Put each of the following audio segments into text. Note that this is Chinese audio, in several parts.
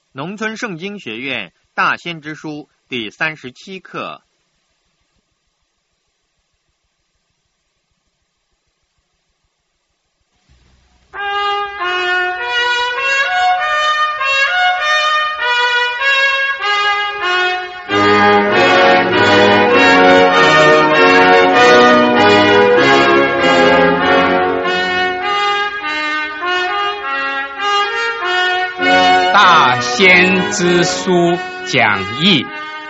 农村圣经学院大先知书第37课。 大先知书讲义。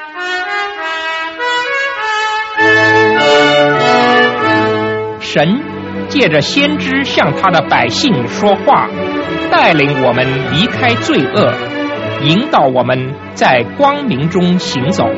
神借着先知向他的百姓说话，带领我们离开罪恶，引导我们在光明中行走。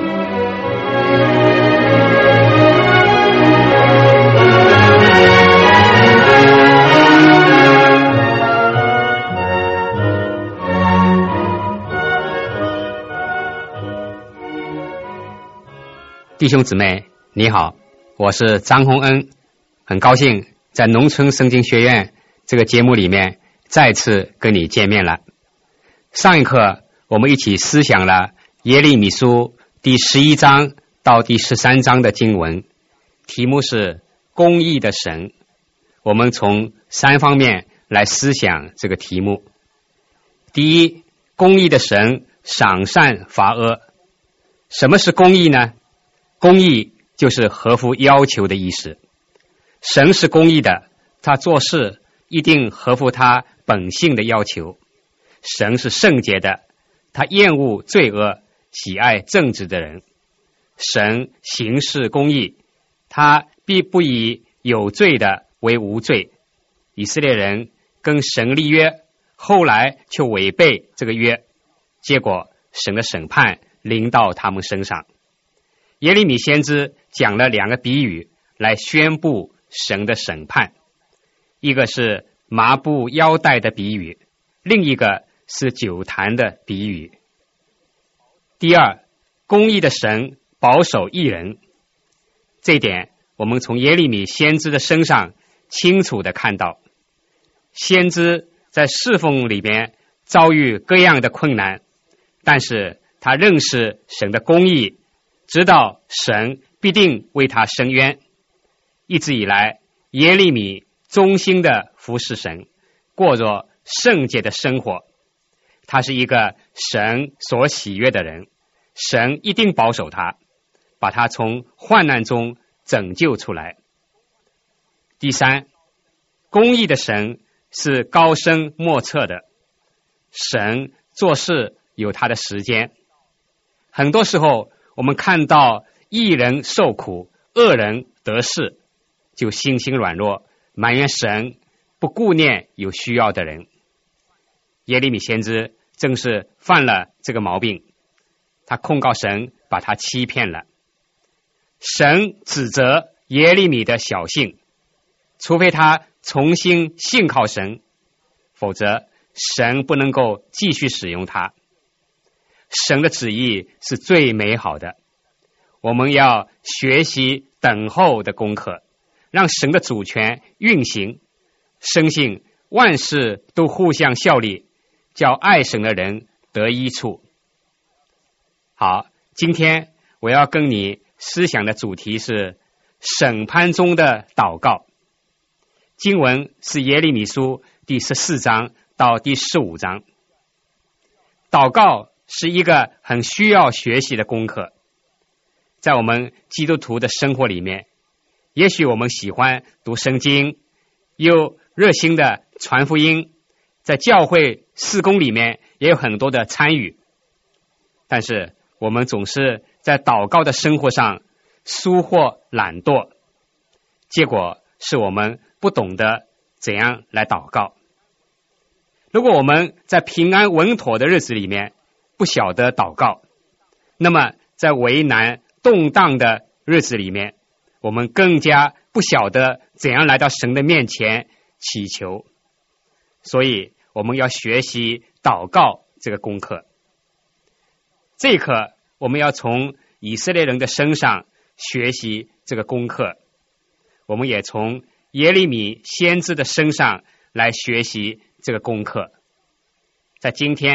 弟兄姊妹，你好，我是张洪恩，很高兴在农村圣经学院这个节目里面再次跟你见面了。上一课我们一起思想了耶利米书第11章到第13章的经文，题目是公义的神。我们从3方面来思想这个题目。第一，公义的神赏善罚恶。什么是公义呢？公义就是合乎要求的意思。神是公义的，他做事一定合乎他本性的要求。神是圣洁的，他厌恶罪恶，喜爱正直的人。神行事公义，他必不以有罪的为无罪。以色列人跟神立约，后来却违背这个约，结果神的审判临到他们身上。耶利米先知讲了2个比喻来宣布神的审判，一个是麻布腰带的比喻，另一个是酒坛的比喻。第二，公义的神保守义人。这一点我们从耶利米先知的身上清楚地看到，先知在侍奉里面遭遇各样的困难，但是他认识神的公义，知道神必定为他伸冤。一直以来，耶利米忠心的服侍神，过着圣洁的生活。他是一个神所喜悦的人，神一定保守他，把他从患难中拯救出来。第三，公义的神是高深莫测的，神做事有他的时间。很多时候我们看到义人受苦，恶人得势，就心心软弱，埋怨神不顾念有需要的人。耶利米先知正是犯了这个毛病，他控告神把他欺骗了。神指责耶利米的小信，除非他重新信靠神，否则神不能够继续使用他。神的旨意是最美好的，我们要学习等候的功课，让神的主权运行，深信万事都互相效力，叫爱神的人得益处。好，今天我要跟你思想的主题是审判中的祷告。经文是耶利米书第14章到第15章。祷告是一个很需要学习的功课。在我们基督徒的生活里面，也许我们喜欢读圣经，又热心的传福音，在教会事工里面也有很多的参与，但是我们总是在祷告的生活上疏忽懒惰，结果是我们不懂得怎样来祷告。如果我们在平安稳妥的日子里面不晓得祷告，那么在为难动荡的日子里面，我们更加不晓得怎样来到神的面前祈求。所以我们要学习祷告这个功课。这一课我们要从以色列人的身上学习这个功课，我们也从耶利米先知的身上来学习这个功课。在今天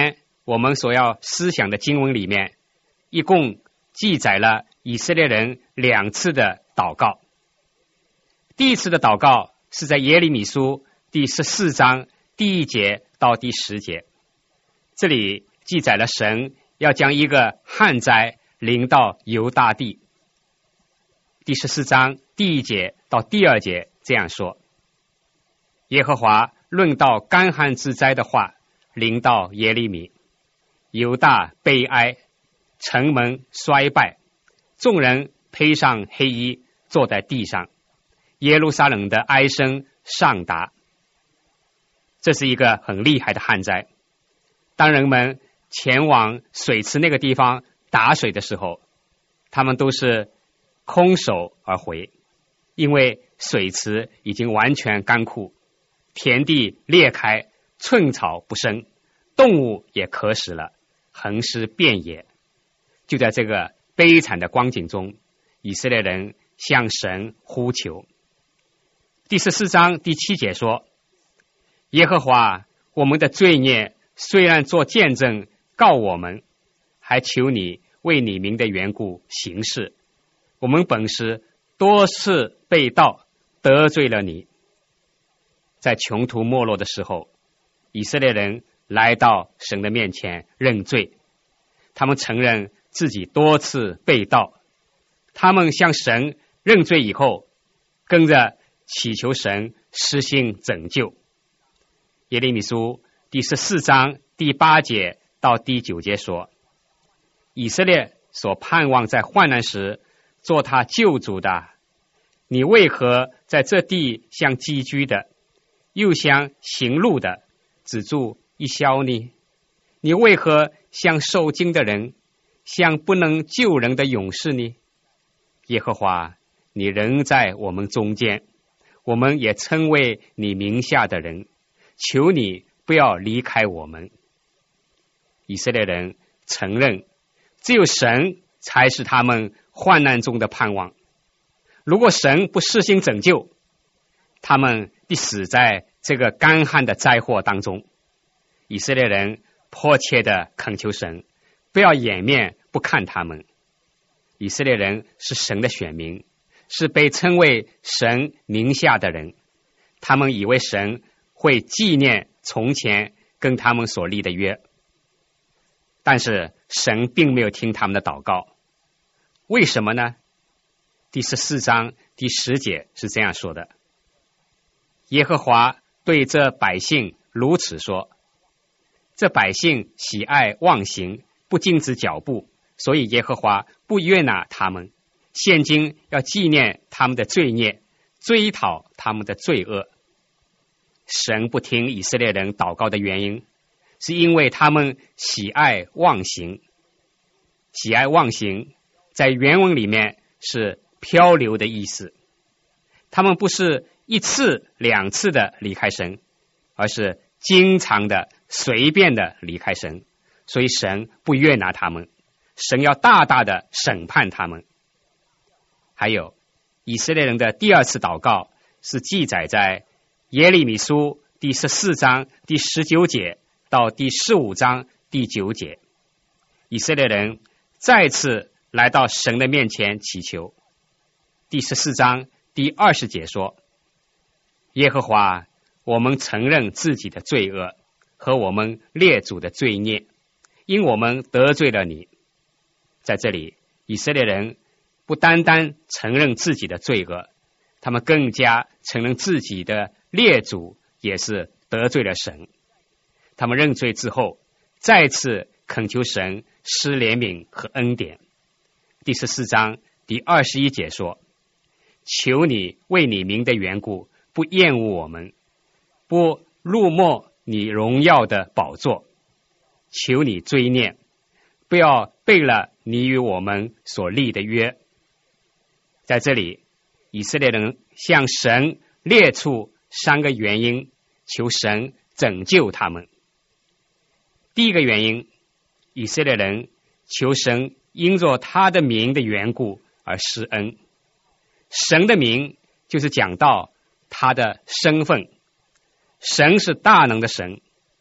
我们所要思想的经文里面，一共记载了以色列人2次的祷告。第一次的祷告是在耶利米书第14章第1节到第10节，这里记载了神要将一个旱灾临到犹大地。第14章第1节到第2节这样说：耶和华论到干旱之灾的话临到耶利米，犹大悲哀，城门衰败，众人披上黑衣坐在地上，耶路撒冷的哀声上达。这是一个很厉害的旱灾。当人们前往水池那个地方打水的时候，他们都是空手而回，因为水池已经完全干枯，田地裂开，寸草不生，动物也渴死了，横尸遍野。就在这个悲惨的光景中，以色列人向神呼求。第14章第7节说：耶和华，我们的罪孽虽然做见证告我们，还求你为你名的缘故行事。我们本是多次被盗，得罪了你。在穷途末路的时候，以色列人来到神的面前认罪，他们承认自己多次被盗，他们向神认罪以后，跟着祈求神施行拯救。耶利米书第14章第8节到第9节说：以色列所盼望在患难时做他救主的，你为何在这地像寄居的，又像行路的，只住一宵呢？你为何像受惊的人，像不能救人的勇士呢？耶和华，你仍在我们中间，我们也称为你名下的人，求你不要离开我们。以色列人承认，只有神才是他们患难中的盼望。如果神不施行拯救，他们必死在这个干旱的灾祸当中。以色列人迫切地恳求神，不要掩面不看他们。以色列人是神的选民，是被称为神名下的人，他们以为神会纪念从前跟他们所立的约，但是神并没有听他们的祷告。为什么呢？第14章第10节是这样说的：耶和华对这百姓如此说，这百姓喜爱妄行，不禁止脚步，所以耶和华不悦纳他们，现今要纪念他们的罪孽，追讨他们的罪恶。神不听以色列人祷告的原因，是因为他们喜爱妄行。喜爱妄行在原文里面是漂流的意思，他们不是1次2次的离开神，而是经常的随便的离开神，所以神不悦纳他们，神要大大的审判他们。还有以色列人的第2次祷告是记载在耶利米书第14章第19节到第15章第9节。以色列人再次来到神的面前祈求。第14章第20节说：耶和华，我们承认自己的罪恶和我们列祖的罪孽，因我们得罪了你。在这里，以色列人不单单承认自己的罪恶，他们更加承认自己的列祖也是得罪了神。他们认罪之后，再次恳求神施怜悯和恩典。第14章第21节说：求你为你名的缘故，不厌恶我们，不辱没你荣耀的宝座，求你追念，不要背了你与我们所立的约。在这里，以色列人向神列出3个原因，求神拯救他们。第一个原因，以色列人求神因着他的名的缘故而施恩。神的名就是讲到他的身份，神是大能的神。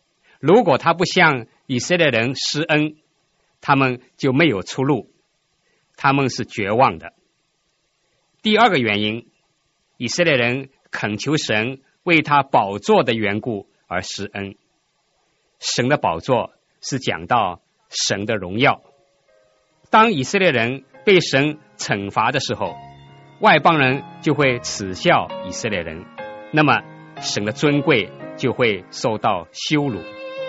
如果他不向以色列人施恩，他们就没有出路，他们是绝望的。第二个原因，以色列人恳求神为他宝座的缘故而施恩。神的宝座是讲到神的荣耀。当以色列人被神惩罚的时候，外邦人就会耻笑以色列人，那么神的尊贵就会受到羞辱。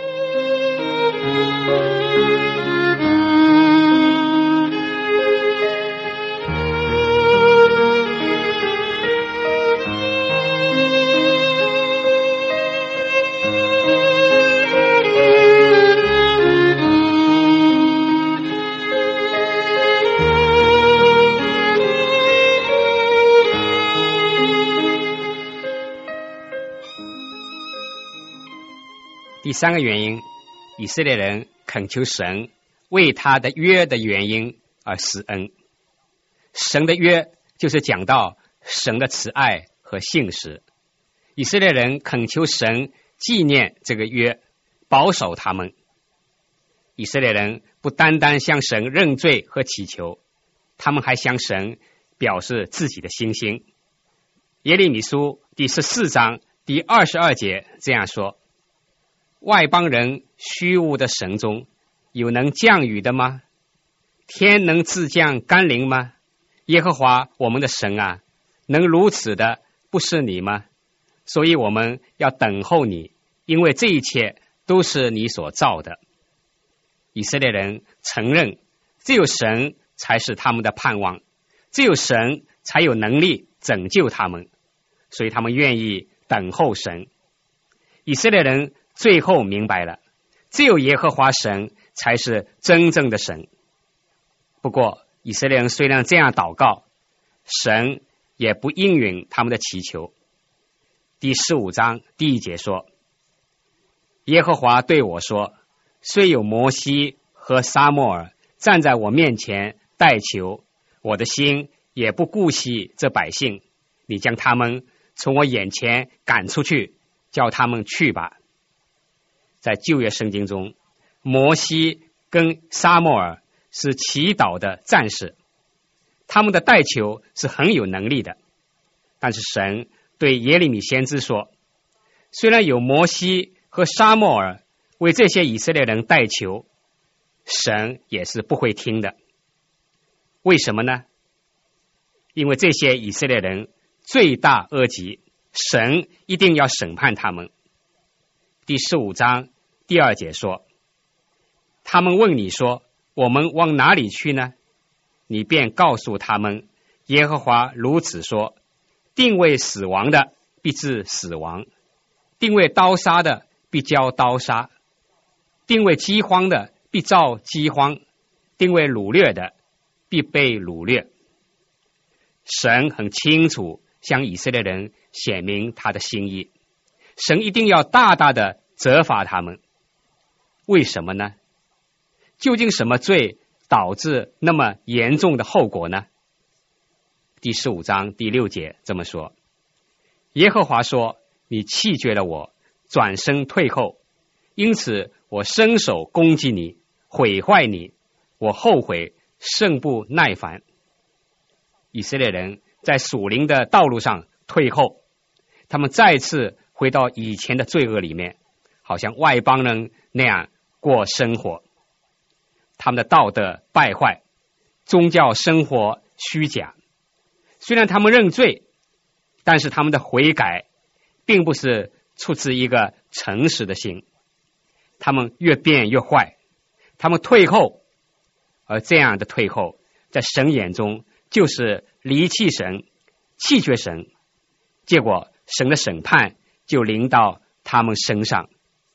第三个原因，以色列人恳求神为他的约的原因而施恩。神的约就是讲到神的慈爱和信实。以色列人恳求神纪念这个约，保守他们。以色列人不单单向神认罪和祈求，他们还向神表示自己的信心。耶利米书第14章第22节这样说：外邦人虚无的神中，有能降雨的吗？天能自降甘霖吗？耶和华我们的神啊，能如此的不是你吗？所以我们要等候你，因为这一切都是你所造的。以色列人承认只有神才是他们的盼望，只有神才有能力拯救他们，所以他们愿意等候神。以色列人最后明白了，只有耶和华神才是真正的神。不过以色列人虽然这样祷告，神也不应允他们的祈求。第15章第1节说：耶和华对我说，虽有摩西和撒母耳站在我面前代求，我的心也不顾惜这百姓，你将他们从我眼前赶出去，叫他们去吧。在旧约圣经中，摩西跟撒母耳是祈祷的战士，他们的代求是很有能力的。但是神对耶利米先知说，虽然有摩西和撒母耳为这些以色列人代求，神也是不会听的。为什么呢？因为这些以色列人罪大恶极，神一定要审判他们。第15章第2节说，他们问你说，我们往哪里去呢？你便告诉他们，耶和华如此说，定为死亡的必致死亡，定为刀杀的必遭刀杀，定为饥荒的必遭饥荒，定为掳掠的必被掳掠。神很清楚向以色列人显明他的心意，神一定要大大的责罚他们。为什么呢？究竟什么罪导致那么严重的后果呢？第15章第6节这么说：耶和华说，你弃绝了我，转身退后，因此我伸手攻击你，毁坏你，我后悔甚不耐烦。以色列人在属灵的道路上退后，他们再次回到以前的罪恶里面，好像外邦人那样过生活。他们的道德败坏，宗教生活虚假。虽然他们认罪，但是他们的悔改并不是出自一个诚实的心，他们越变越坏，他们退后，而这样的退后在神眼中就是离弃神，弃绝神，结果神的审判就临到他们身上。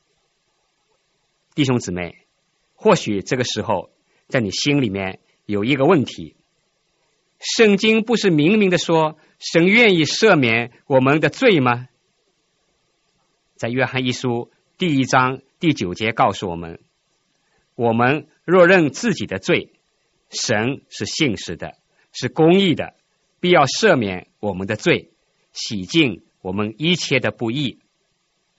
弟兄姊妹，或许这个时候在你心里面有一个问题，圣经不是明明的说神愿意赦免我们的罪吗？在约翰一书第1章第9节告诉我们，我们若认自己的罪，神是信实的，是公义的，必要赦免我们的罪，洗净我们一切的不义。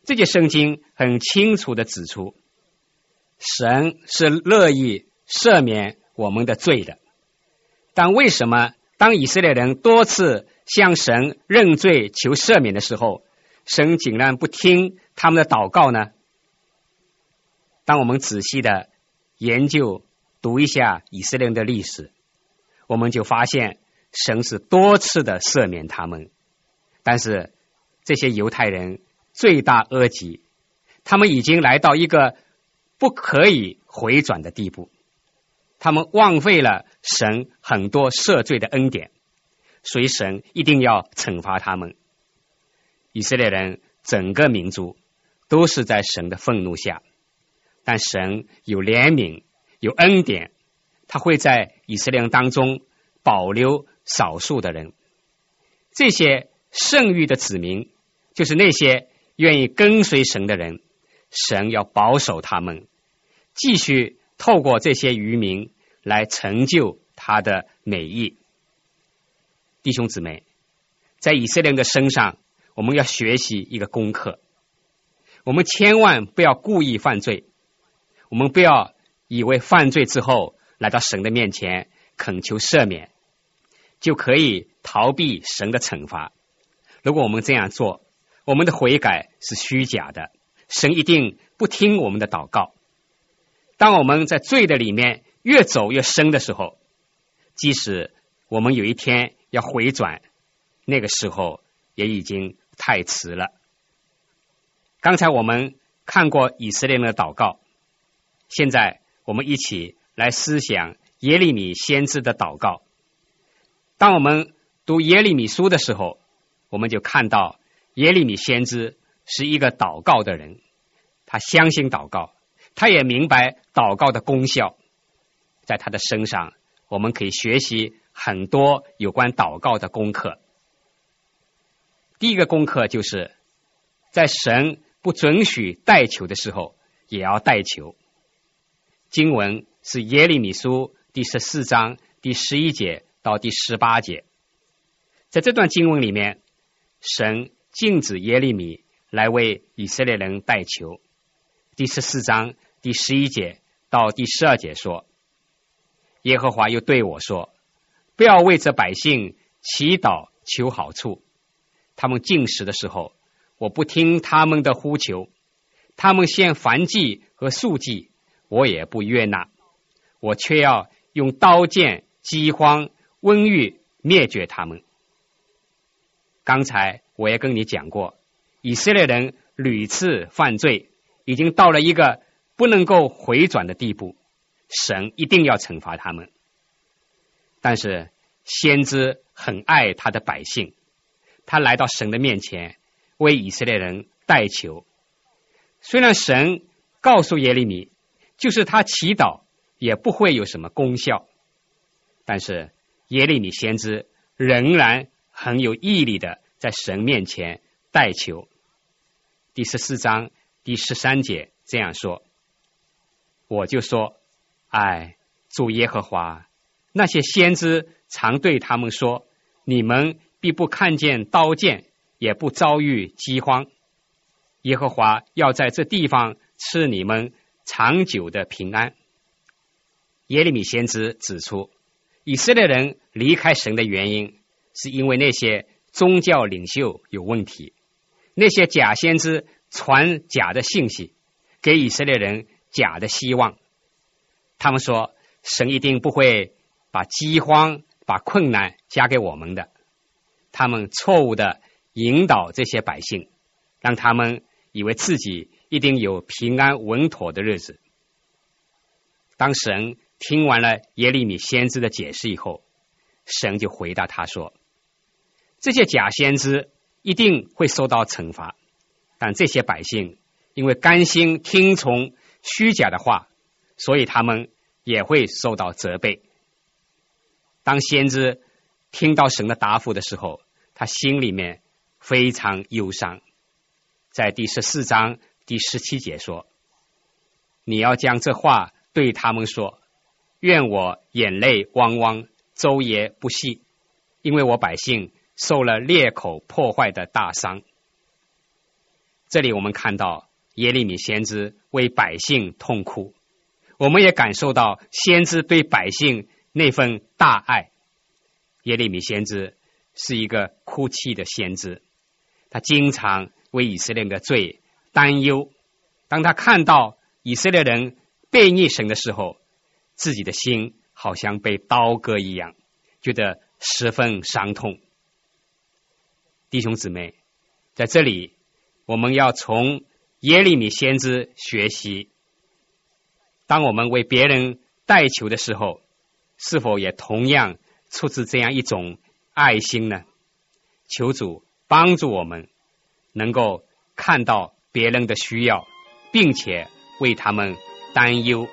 这节圣经很清楚地指出，神是乐意赦免我们的罪的。但为什么当以色列人多次向神认罪求赦免的时候，神竟然不听他们的祷告呢？当我们仔细的研究读一下以色列人的历史，我们就发现神是多次的赦免他们，但是这些犹太人罪大恶极，他们已经来到一个不可以回转的地步，他们枉费了神很多赦罪的恩典，所以神一定要惩罚他们。以色列人整个民族都是在神的愤怒下，但神有怜悯有恩典，他会在以色列人当中保留少数的人。这些圣域的子民，就是那些愿意跟随神的人，神要保守他们，继续透过这些渔民来成就他的美意。弟兄姊妹，在以色列人的身上，我们要学习一个功课，我们千万不要故意犯罪，我们不要以为犯罪之后来到神的面前恳求赦免就可以逃避神的惩罚。如果我们这样做，我们的悔改是虚假的，神一定不听我们的祷告。当我们在罪的里面越走越深的时候，即使我们有一天要回转，那个时候也已经太迟了。刚才我们看过以色列人的祷告，现在我们一起来思想耶利米先知的祷告。当我们读耶利米书的时候，我们就看到耶利米先知是一个祷告的人，他相信祷告，他也明白祷告的功效，在他的身上我们可以学习很多有关祷告的功课。第一个功课就是在神不准许代求的时候也要代求。经文是耶利米书第14章第11节到第18节。在这段经文里面，神禁止耶利米来为以色列人代求。第14章第11节到第12节说，耶和华又对我说，不要为这百姓祈祷求好处，他们进食的时候，我不听他们的呼求，他们献燔祭和素祭，我也不悦纳，我却要用刀剑、饥荒、瘟疫灭绝他们。刚才我也跟你讲过，以色列人屡次犯罪，已经到了一个不能够回转的地步，神一定要惩罚他们。但是先知很爱他的百姓，他来到神的面前为以色列人代求。虽然神告诉耶利米，就是他祈祷也不会有什么功效，但是耶利米先知仍然很有毅力的在神面前代求。第14章第13节这样说，我就说，哎，主耶和华，那些先知常对他们说，你们必不看见刀剑，也不遭遇饥荒。耶和华要在这地方赐你们长久的平安。耶利米先知指出，以色列人离开神的原因是因为那些宗教领袖有问题，那些假先知传假的信息，给以色列人假的希望。他们说神一定不会把饥荒把困难加给我们的，他们错误的引导这些百姓，让他们以为自己一定有平安稳妥的日子。当神听完了耶利米先知的解释以后，神就回答他说，这些假先知一定会受到惩罚，但这些百姓因为甘心听从虚假的话，所以他们也会受到责备。当先知听到神的答复的时候，他心里面非常忧伤。在第14章第17节说，你要将这话对他们说，愿我眼泪汪汪，昼夜不息，因为我百姓受了裂口破坏的大伤。 这里我们看到耶利米先知为百姓痛哭，我们也感受到先知对百姓那份大爱。耶利米先知是一个哭泣的先知，他经常为以色列人的罪担忧。当他看到以色列人背逆神的时候，自己的心好像被刀割一样，觉得十分伤痛。弟兄姊妹，在这里我们要从耶利米先知学习，当我们为别人代求的时候，是否也同样出自这样一种爱心呢？求主帮助我们能够看到别人的需要，并且为他们担忧。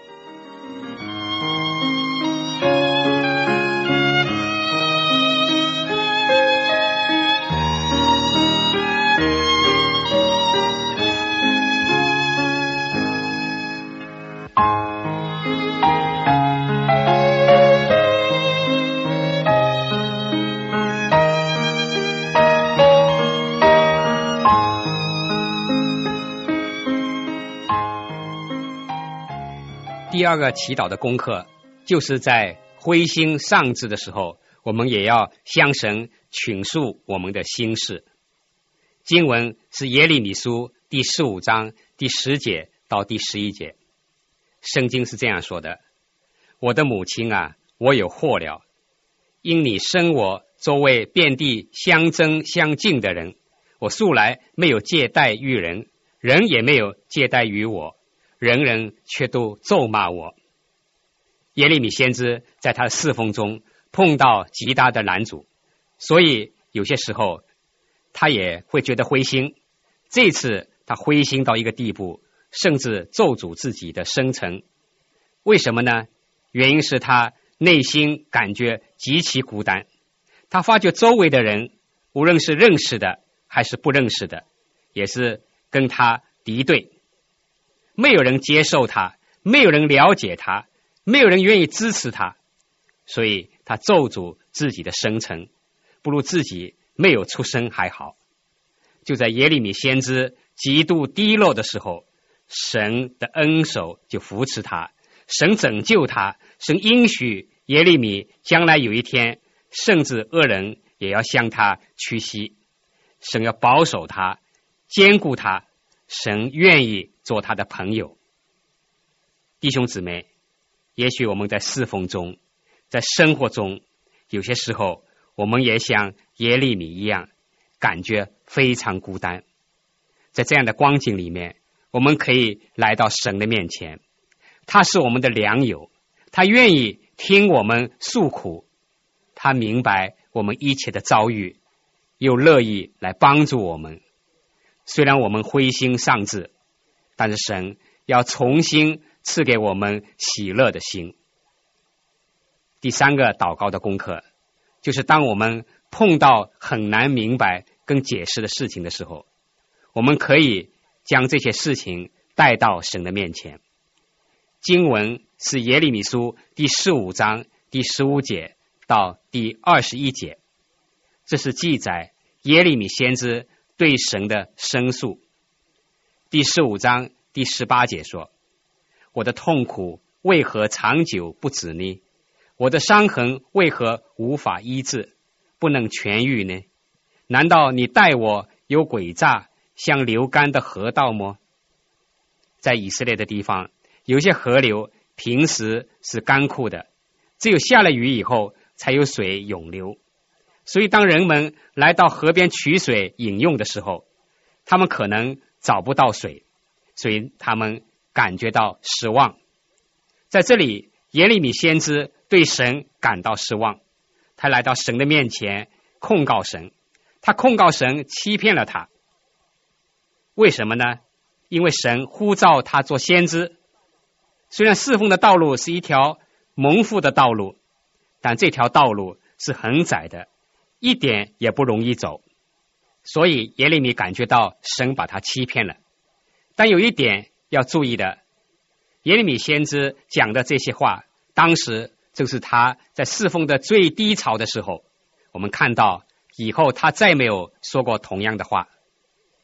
第二个祈祷的功课，就是在灰心丧志的时候，我们也要向神倾诉我们的心事。经文是耶利米书第15章第10节到第11节。圣经是这样说的：我的母亲啊，我有祸了，因你生我周围遍地相争相竞的人，我素来没有借贷于人，人也没有借贷于我，人人却都咒骂我。耶利米先知在他的侍奉中碰到极大的拦阻，所以有些时候他也会觉得灰心。这次他灰心到一个地步，甚至咒诅自己的生辰。为什么呢？原因是他内心感觉极其孤单，他发觉周围的人，无论是认识的还是不认识的，也是跟他敌对，没有人接受他，没有人了解他，没有人愿意支持他，所以他咒诅自己的生辰，不如自己没有出生还好。就在耶利米先知极度低落的时候，神的恩手就扶持他，神拯救他，神应许耶利米将来有一天，甚至恶人也要向他屈膝，神要保守他，坚固他，神愿意做他的朋友。弟兄姊妹，也许我们在侍奉中，在生活中，有些时候我们也像耶利米一样，感觉非常孤单。在这样的光景里面，我们可以来到神的面前，他是我们的良友，他愿意听我们诉苦，他明白我们一切的遭遇，又乐意来帮助我们。虽然我们灰心丧志，但是神要重新赐给我们喜乐的心。第三个祷告的功课，就是当我们碰到很难明白跟解释的事情的时候，我们可以将这些事情带到神的面前。经文是耶利米书第15章第15节到第21节，这是记载耶利米先知对神的申诉。第15章第18节说：我的痛苦为何长久不止呢？我的伤痕为何无法医治，不能痊愈呢？难道你待我有诡诈，像流干的河道吗？在以色列的地方，有些河流平时是干枯的，只有下了雨以后才有水涌流。所以当人们来到河边取水饮用的时候，他们可能找不到水，所以他们感觉到失望。在这里，耶利米先知对神感到失望，他来到神的面前控告神，他控告神欺骗了他。为什么呢？因为神呼召他做先知，虽然侍奉的道路是一条蒙福的道路，但这条道路是很窄的，一点也不容易走。所以耶利米感觉到神把他欺骗了。但有一点要注意的，耶利米先知讲的这些话，当时正是他在侍奉的最低潮的时候。我们看到以后他再没有说过同样的话。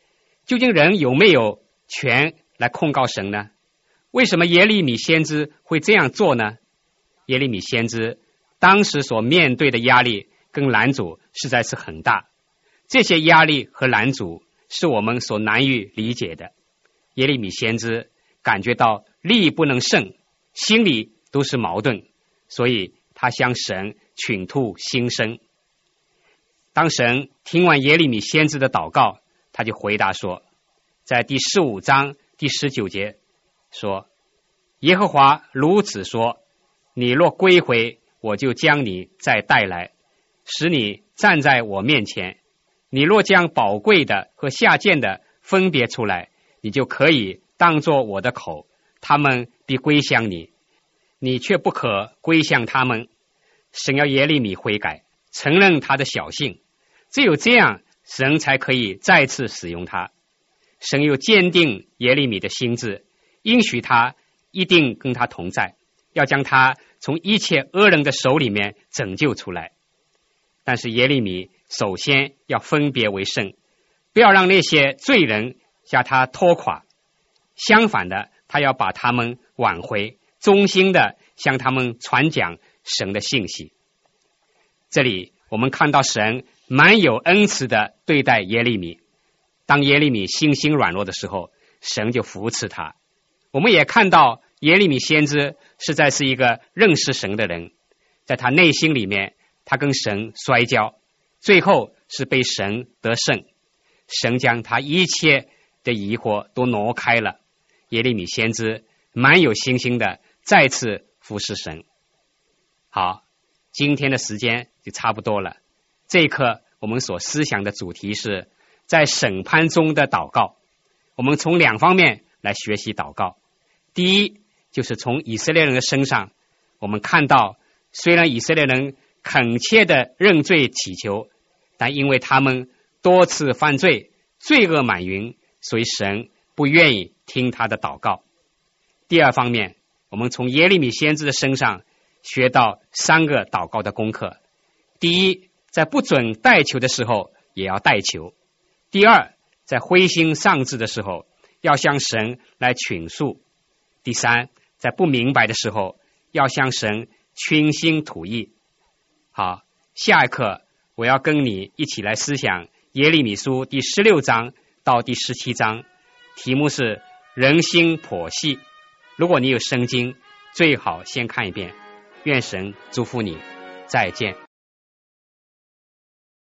究竟人有没有权来控告神呢？为什么耶利米先知会这样做呢？耶利米先知当时所面对的压力跟拦阻实在是很大，这些压力和拦阻是我们所难以理解的。耶利米先知感觉到力不能胜，心里都是矛盾，所以他向神倾吐心声。当神听完耶利米先知的祷告，他就回答说，在第15章第19节说，耶和华如此说，你若归回，我就将你再带来，使你站在我面前。你若将宝贵的和下贱的分别出来，你就可以当作我的口，他们必归向你，你却不可归向他们。神要耶利米悔改，承认他的小性，只有这样，神才可以再次使用他。神又坚定耶利米的心志，应许他一定跟他同在，要将他从一切恶人的手里面拯救出来。但是耶利米首先要分别为圣，不要让那些罪人将他拖垮，相反的，他要把他们挽回，忠心的向他们传讲神的信息。这里我们看到神蛮有恩慈的对待耶利米，当耶利米信心软弱的时候，神就扶持他。我们也看到耶利米先知实在是一个认识神的人，在他内心里面，他跟神摔跤，最后是被神得胜，神将他一切的疑惑都挪开了。耶利米先知蛮有信心的再次服侍神。好，今天的时间就差不多了。这一课我们所思想的主题是在审判中的祷告。我们从两方面来学习祷告。第一，就是从以色列人的身上，我们看到虽然以色列人恳切的认罪祈求，但因为他们多次犯罪，罪恶满盈，所以神不愿意听他的祷告。第二方面，我们从耶利米先知的身上学到3个祷告的功课。第一，在不准代求的时候也要代求。第二，在灰心丧志的时候要向神来倾诉。第三，在不明白的时候要向神倾心吐意。好，下一课我要跟你一起来思想耶利米书第16章到第17章，题目是人心剖析。如果你有圣经，最好先看一遍。愿神祝福你，再见。